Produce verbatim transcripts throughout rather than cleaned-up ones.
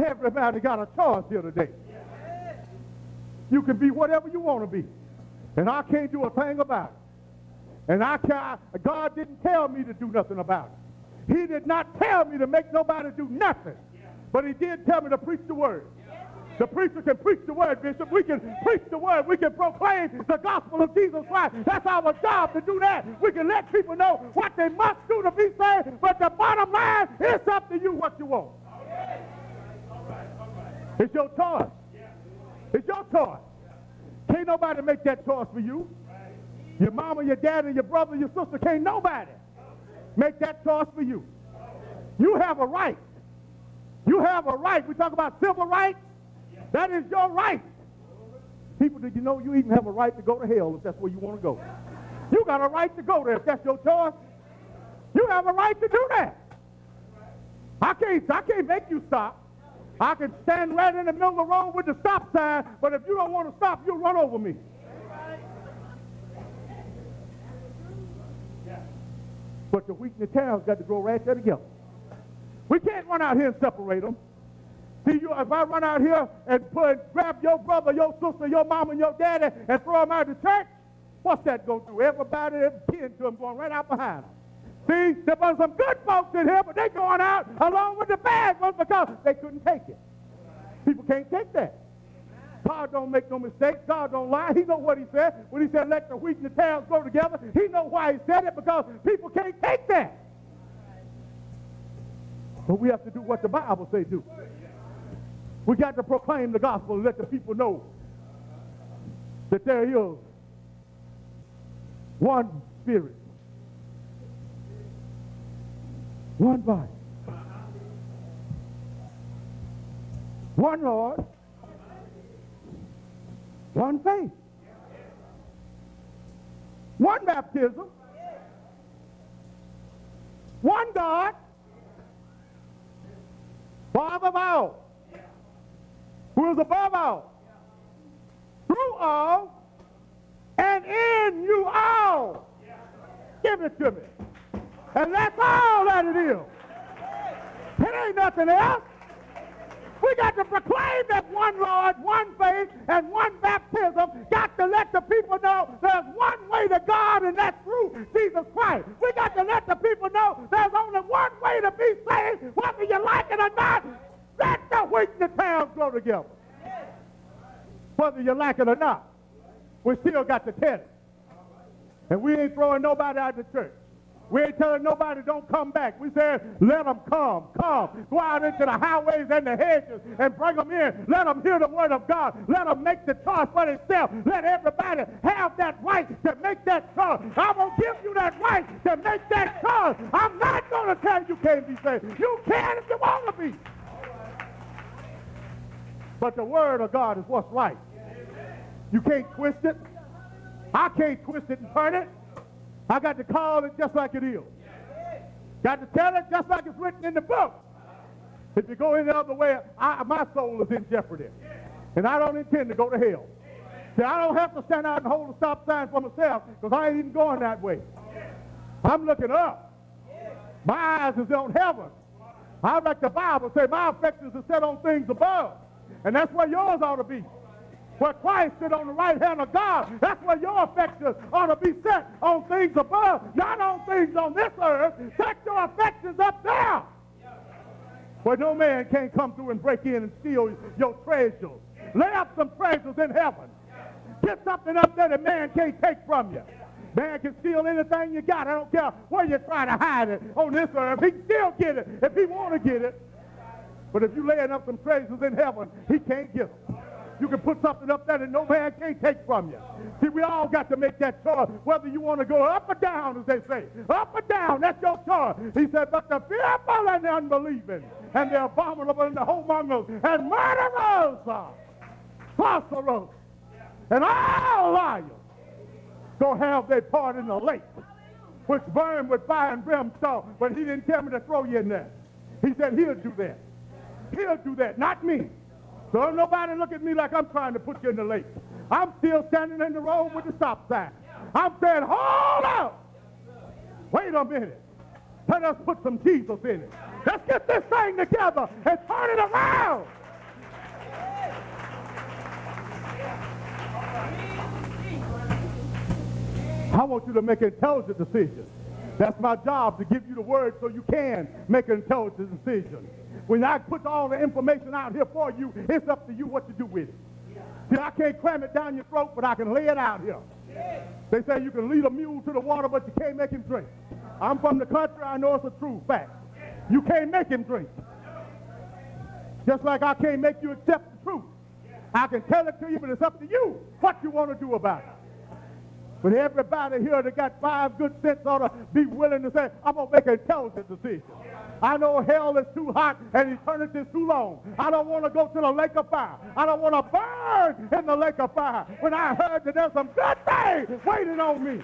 Everybody got a choice here today. You can be whatever you want to be. And I can't do a thing about it. And I can't, God didn't tell me to do nothing about it. He did not tell me to make nobody do nothing. But he did tell me to preach the word. The preacher can preach the word, Bishop. We can preach the word. We can proclaim the gospel of Jesus Christ. That's our job to do that. We can let people know what they must do to be saved. But the bottom line, it's up to you what you want. It's your choice. It's your choice. Can't nobody make that choice for you. Your mama, your daddy, your brother, your sister, can't nobody make that choice for you. You have a right. You have a right. We talk about civil rights. That is your right. People, did you know you even have a right to go to hell if that's where you want to go? You got a right to go there if that's your choice. You have a right to do that. I can't, I can't make you stop. I can stand right in the middle of the road with the stop sign, but if you don't want to stop, you'll run over me. But the wheat and the tares got to grow right there together. We can't run out here and separate them. See, you, if I run out here and put, grab your brother, your sister, your mom, and your daddy and throw them out of the church, what's that going to do? Everybody that's kin to them going right out behind them. See, there was some good folks in here, but they're going out along with the bad ones because they couldn't take it. People can't take that. God don't make no mistakes. God don't lie. He knows what he said. When he said, let the wheat and the tares grow together, he knows why he said it, because people can't take that. But we have to do what the Bible says do. We got to proclaim the gospel and let the people know that there is one Spirit, one body, one Lord, one faith, one baptism, one God, Father of all, who is above all, through all, and in you all. Give it to me. And that's all that it is. It ain't nothing else. We got to proclaim that one Lord, one faith, and one baptism. Got to let the people know there's one way to God, and that's through Jesus Christ. We got to let the people know there's only one way to be saved, whether you like it or not. Let the wheat and the tares grow together. Whether you like it or not, we still got to tell it. And we ain't throwing nobody out of the church. We ain't telling nobody don't come back. We said, let them come, come. Go out into the highways and the hedges and bring them in. Let them hear the word of God. Let them make the choice for themselves. Let everybody have that right to make that choice. I'm going to give you that right to make that choice. I'm not going to tell you you can't be saved. You can if you want to be. But the word of God is what's right. You can't twist it. I can't twist it and turn it. I got to call it just like it is. Got to tell it just like it's written in the book. If you go any other way, I, my soul is in jeopardy. And I don't intend to go to hell. See, I don't have to stand out and hold a stop sign for myself, because I ain't even going that way. I'm looking up. My eyes is on heaven. I like the Bible say, my affections are set on things above. And that's where yours ought to be. Where Christ sit on the right hand of God, that's where your affections ought to be set, on things above, not on things on this earth. Set your affections up there, where no man can come through and break in and steal your treasures. Lay up some treasures in heaven. Get something up there that man can't take from you. Man can steal anything you got. I don't care where you try to hide it on this earth. He can still get it if he want to get it. But if you laying up some treasures in heaven, he can't get them. You can put something up there that no man can't take from you. See, we all got to make that choice, whether you want to go up or down, as they say. Up or down, that's your choice. He said, but the fearful and the unbelieving, and the abominable and the whoremongers, and murderers, sorcerers, and all liars, go have their part in the lake, which burn with fire and brimstone. But he didn't tell me to throw you in there. He said he'll do that. He'll do that, not me. So don't nobody look at me like I'm trying to put you in the lake. I'm still standing in the road with the stop sign. I'm saying, hold up. Wait a minute. Let us put some Jesus in it. Let's get this thing together and turn it around. I want you to make intelligent decisions. That's my job, to give you the word so you can make an intelligent decision. When I put all the information out here for you, it's up to you what to do with it. See, I can't cram it down your throat, but I can lay it out here. They say you can lead a mule to the water, but you can't make him drink. I'm from the country. I know it's a true fact. You can't make him drink. Just like I can't make you accept the truth. I can tell it to you, but it's up to you what you want to do about it. But everybody here that got five good cents ought to be willing to say, I'm going to make an intelligent decision. I know hell is too hot and eternity is too long. I don't want to go to the lake of fire. I don't want to burn in the lake of fire when I heard that there's some good things waiting on me.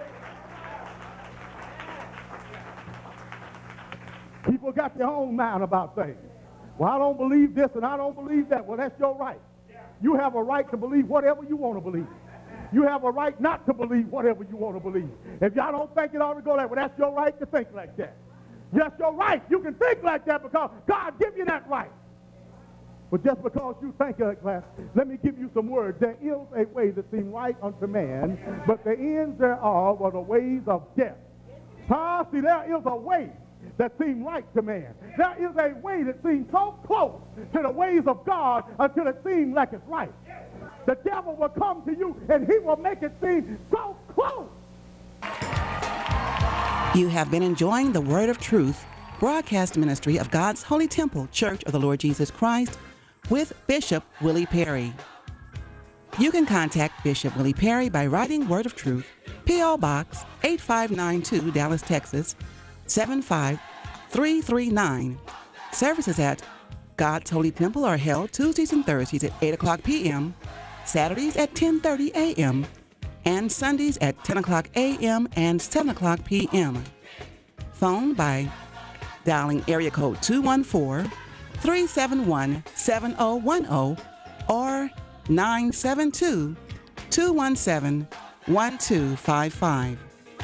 People got their own mind about things. Well, I don't believe this and I don't believe that. Well, that's your right. You have a right to believe whatever you want to believe. You have a right not to believe whatever you want to believe. If y'all don't think it ought to go that way, that's your right to think like that. That's your right. You can think like that because God give you that right. But just because you think like that, let me give you some words. There is a way that seems right unto man, but the ends thereof are the ways of death. Huh? See, there is a way that seems right to man. There is a way that seems so close to the ways of God until it seems like it's right. The devil will come to you and he will make it seem so close. You have been enjoying the Word of Truth broadcast ministry of God's Holy Temple Church of the Lord Jesus Christ with Bishop Willie Perry. You can contact Bishop Willie Perry by writing Word of Truth, P O Box eight five nine two, Dallas, Texas seven five three three nine. Services at God's Holy Temple are held Tuesdays and Thursdays at eight o'clock p.m., Saturdays at ten thirty a.m., and Sundays at ten o'clock a.m. and seven o'clock p.m. Phone by dialing area code two one four, three seven one, seven zero one zero or nine seven two, two one seven, one two five five.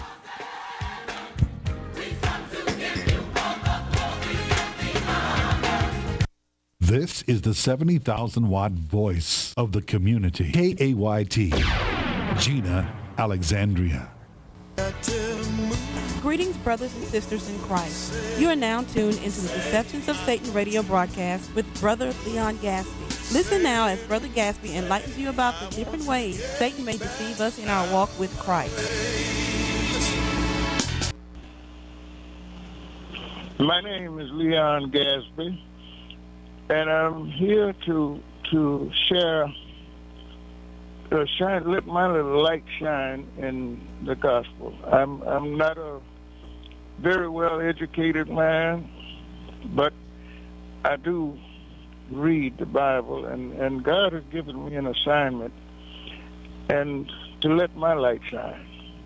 This is the seventy thousand watt voice of the community. K A Y T, Gina Alexandria. Greetings, brothers and sisters in Christ. You are now tuned into the Deceptions of Satan radio broadcast with Brother Leon Gaspy. Listen now as Brother Gaspy enlightens you about the different ways Satan may deceive us in our walk with Christ. My name is Leon Gaspy, and I'm here to to share, uh, shine, let my little light shine in the gospel. I'm I'm not a very well educated man, but I do read the Bible, and, and God has given me an assignment, and to let my light shine.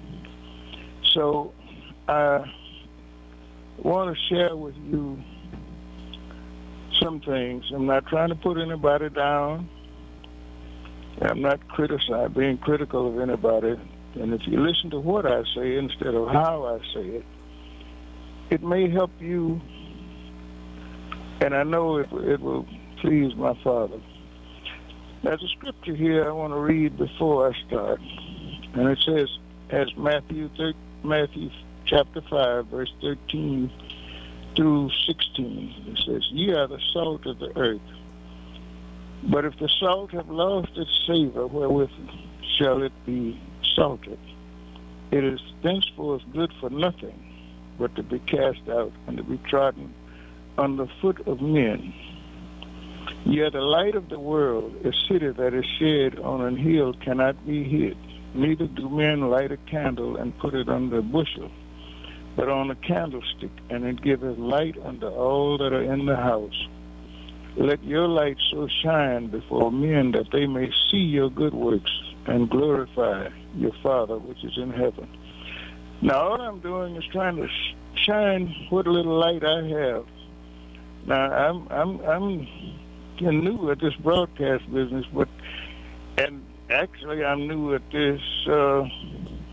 So I want to share with you some things. I'm not trying to put anybody down. I'm not criticizing, being critical of anybody. And if you listen to what I say instead of how I say it, it may help you, and I know it, it will please my Father. There's a scripture here I want to read before I start, and it says, as Matthew, Matthew chapter five, verse thirteen through sixteen, it says, ye are the salt of the earth. But if the salt have lost its savor, wherewith shall it be salted? It is thenceforth good for nothing, but to be cast out and to be trodden under foot of men. Ye are the light of the world. A city that is shed on an hill cannot be hid. Neither do men light a candle and put it under a bushel, but on a candlestick, and it giveth light unto all that are in the house. Let your light so shine before men that they may see your good works and glorify your Father which is in heaven. Now, all I'm doing is trying to shine what little light I have. Now, I'm I'm I'm new at this broadcast business, but and actually I'm new at this uh,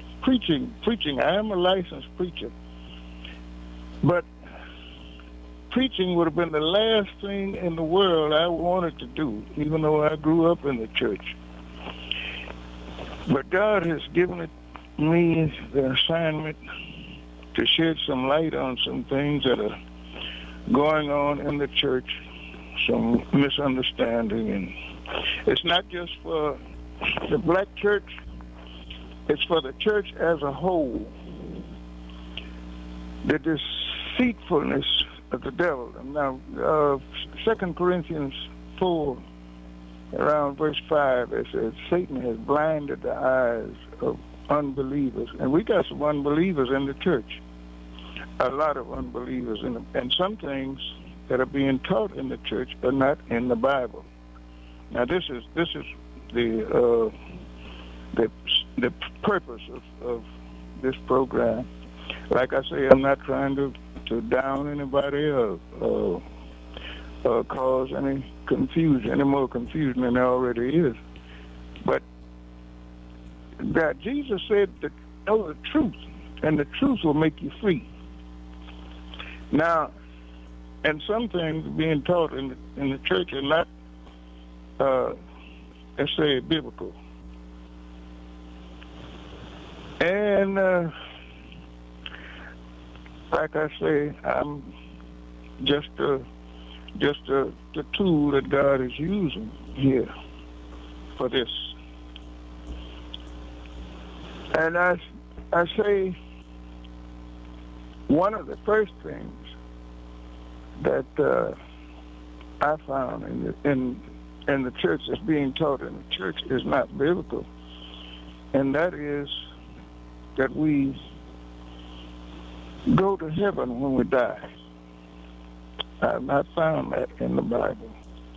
preaching. Preaching. I am a licensed preacher, but preaching would have been the last thing in the world I wanted to do, even though I grew up in the church. But God has given it me the assignment to shed some light on some things that are going on in the church, some misunderstanding. And it's not just for the black church, it's for the church as a whole. The deceitfulness of the devil. Now, uh, Second Corinthians four, around verse five, it says, Satan has blinded the eyes of unbelievers. And we got some unbelievers in the church. A lot of unbelievers. In the, and some things that are being taught in the church are not in the Bible. Now, this is this is the uh, the the purpose of, of this program. Like I say, I'm not trying to, to down anybody or uh, uh, cause any confusion, any more confusion than there already is. But that Jesus said to know the truth, and the truth will make you free. Now, and some things being taught in the, in the church are not, uh, let's say, biblical. And uh, like I say, I'm just a, just a, the tool that God is using here for this. And I, I say one of the first things that uh, I found in the, in in the church that's being taught in the church is not biblical, and that is that we go to heaven when we die. I've not found that in the Bible,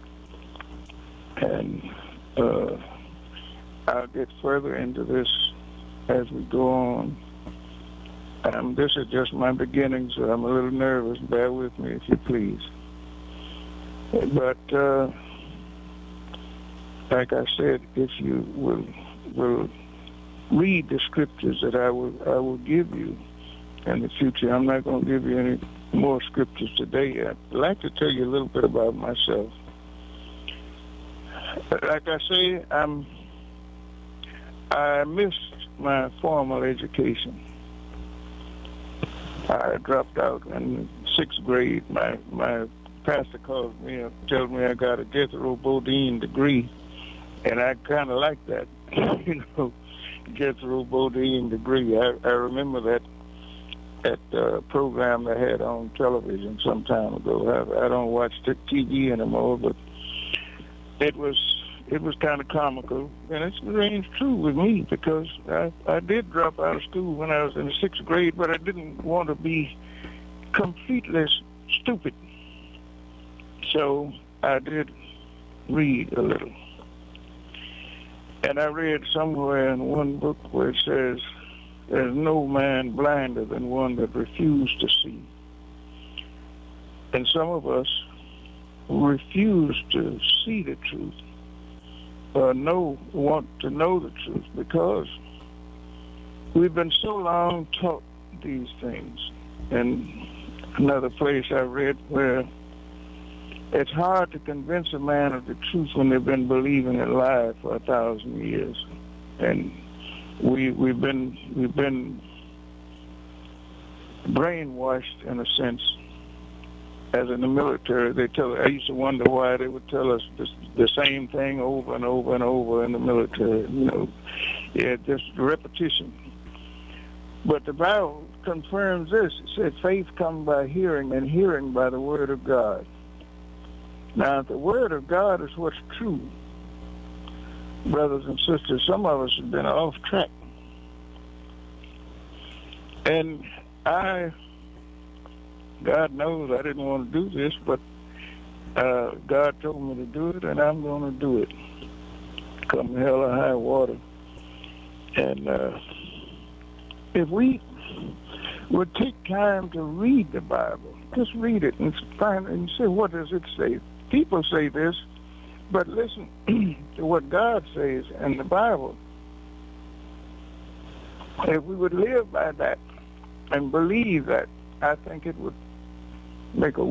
and uh, I'll get further into this as we go on. Um, this is just my beginning, so I'm a little nervous. Bear with me, if you please. But uh, like I said, if you will will read the scriptures that I will I will give you in the future. I'm not going to give you any more scriptures today. I'd like to tell you a little bit about myself. Like I say, I'm I missed my formal education. I dropped out in sixth grade. My my pastor calls me and tells me I got a Jethro Bodine degree, and I kind of like that, you know, Jethro Bodine degree. I, I remember that that uh, program they had on television some time ago. I, I don't watch T V anymore, but it was it was kind of comical, and it's remains true with me because I, I did drop out of school when I was in the sixth grade, but I didn't want to be completely stupid. So I did read a little. And I read somewhere in one book where it says, there's no man blinder than one that refused to see. And some of us refuse to see the truth, or know, want to know the truth, because we've been so long taught these things. And another place I read where it's hard to convince a man of the truth when they've been believing a lie for a thousand years. And we we've been we've been brainwashed in a sense. As in the military, they tell. I used to wonder why they would tell us this, the same thing over and over and over in the military. You know, yeah, just repetition. But the Bible confirms this. It said, "Faith comes by hearing, and hearing by the word of God." Now, if the word of God is what's true, brothers and sisters, some of us have been off track, and I. God knows I didn't want to do this, but uh, God told me to do it, and I'm going to do it, come hell or high water. And uh, if we would take time to read the Bible, just read it and find and say, what does it say? People say this, but listen to what God says in the Bible. If we would live by that and believe that, I think it would make a